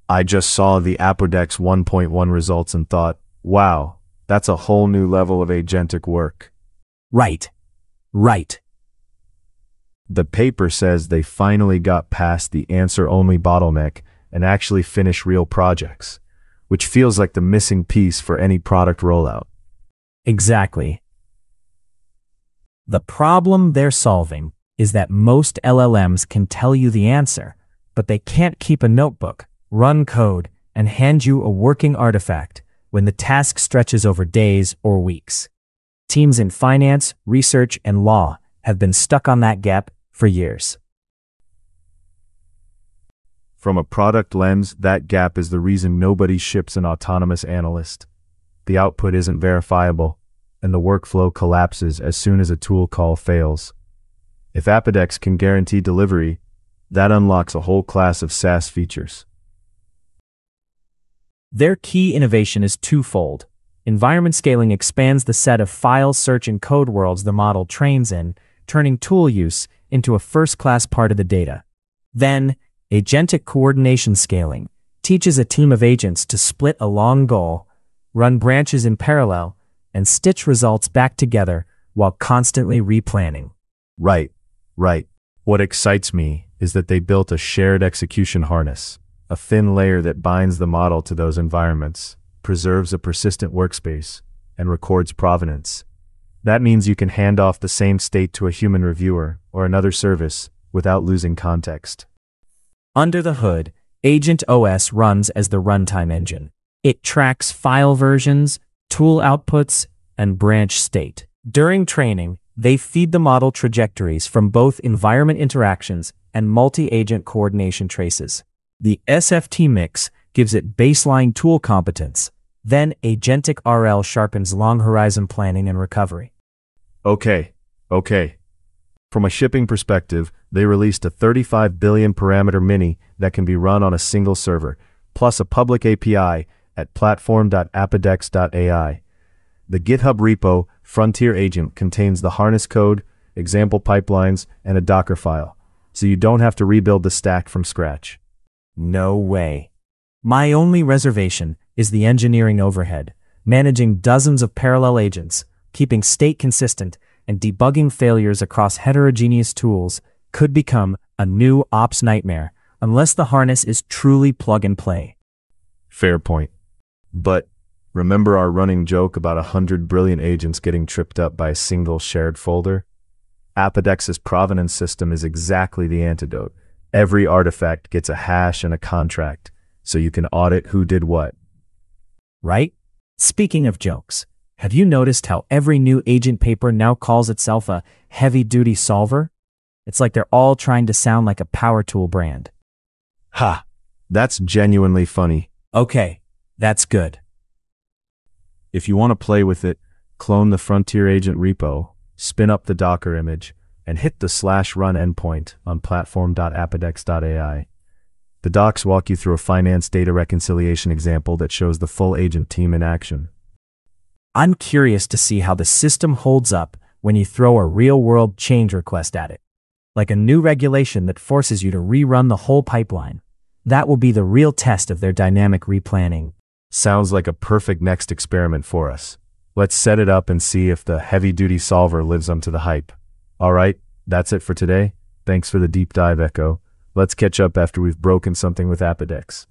I just saw the Apodex 1.1 results and thought, wow, that's a whole new level of agentic work. Right. Right. The paper says they finally got past the answer-only bottleneck and actually finish real projects, which feels like the missing piece for any product rollout. Exactly. The problem they're solving is that most LLMs can tell you the answer, but they can't keep a notebook, run code, and hand you a working artifact when the task stretches over days or weeks. Teams in finance, research, and law have been stuck on that gap for years. From a product lens, that gap is the reason nobody ships an autonomous analyst. The output isn't verifiable, and the workflow collapses as soon as a tool call fails. If Apodex can guarantee delivery, that unlocks a whole class of SaaS features. Their key innovation is twofold. Environment scaling expands the set of file, search, and code worlds the model trains in, turning tool use into a first-class part of the data. Then, agentic coordination scaling teaches a team of agents to split a long goal, run branches in parallel, and stitch results back together while constantly replanning. Right. What excites me is that they built a shared execution harness, a thin layer that binds the model to those environments, preserves a persistent workspace, and records provenance. That means you can hand off the same state to a human reviewer or another service without losing context. Under the hood, Agent OS runs as the runtime engine. It tracks file versions, tool outputs, and branch state. During training, they feed the model trajectories from both environment interactions and multi-agent coordination traces. The SFT mix gives it baseline tool competence. Then Agentic RL sharpens long horizon planning and recovery. Okay. From a shipping perspective, they released a 35 billion parameter mini that can be run on a single server, plus a public API at platform.apodex.ai. The GitHub repo, Frontier Agent, contains the harness code, example pipelines, and a Docker file, so you don't have to rebuild the stack from scratch. No way. My only reservation is the engineering overhead, managing dozens of parallel agents, keeping state consistent, and debugging failures across heterogeneous tools could become a new ops nightmare unless the harness is truly plug and play. Fair point. But remember our running joke about 100 brilliant agents getting tripped up by a single shared folder? Apodex's provenance system is exactly the antidote. Every artifact gets a hash and a contract, so you can audit who did what. Right? Speaking of jokes, have you noticed how every new agent paper now calls itself a heavy-duty solver? It's like they're all trying to sound like a power tool brand. Ha! That's genuinely funny. Okay, that's good. If you want to play with it, clone the Frontier Agent repo, spin up the Docker image, and hit the /run endpoint on platform.apodex.ai. The docs walk you through a finance data reconciliation example that shows the full agent team in action. I'm curious to see how the system holds up when you throw a real-world change request at it. Like a new regulation that forces you to rerun the whole pipeline. That will be the real test of their dynamic replanning. Sounds like a perfect next experiment for us. Let's set it up and see if the heavy-duty solver lives up to the hype. All right, that's it for today. Thanks for the deep dive, Echo. Let's catch up after we've broken something with Apodex.